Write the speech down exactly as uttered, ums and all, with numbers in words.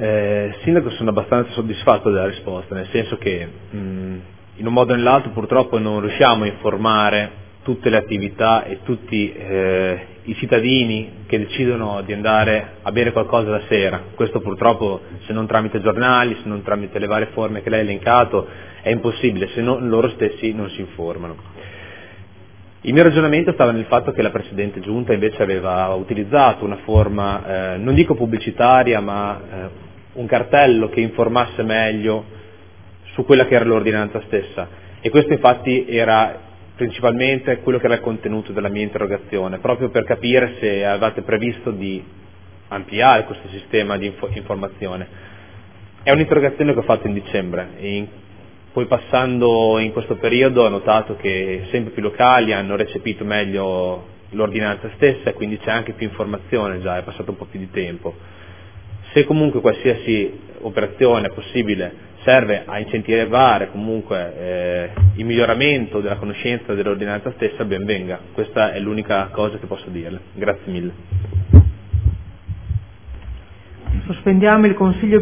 Eh, Sindaco, sono abbastanza soddisfatto della risposta, nel senso che mh, in un modo o nell'altro purtroppo non riusciamo a informare tutte le attività e tutti eh, i cittadini che decidono di andare a bere qualcosa la sera. Questo purtroppo, se non tramite giornali, se non tramite le varie forme che lei ha elencato, è impossibile, se no loro stessi non si informano. Il mio ragionamento stava nel fatto che la precedente giunta invece aveva utilizzato una forma, eh, non dico pubblicitaria, ma eh, un cartello che informasse meglio su quella che era l'ordinanza stessa, e questo infatti era principalmente quello che era il contenuto della mia interrogazione, proprio per capire se avevate previsto di ampliare questo sistema di info- informazione. È un'interrogazione che ho fatto in dicembre e in, poi passando in questo periodo ho notato che sempre più locali hanno recepito meglio l'ordinanza stessa e quindi c'è anche più informazione già, è passato un po' più di tempo. Se comunque qualsiasi operazione possibile serve a incentivare comunque eh, il miglioramento della conoscenza dell'ordinanza stessa, ben venga. Questa è l'unica cosa che posso dirle. Grazie mille. Sospendiamo il Consiglio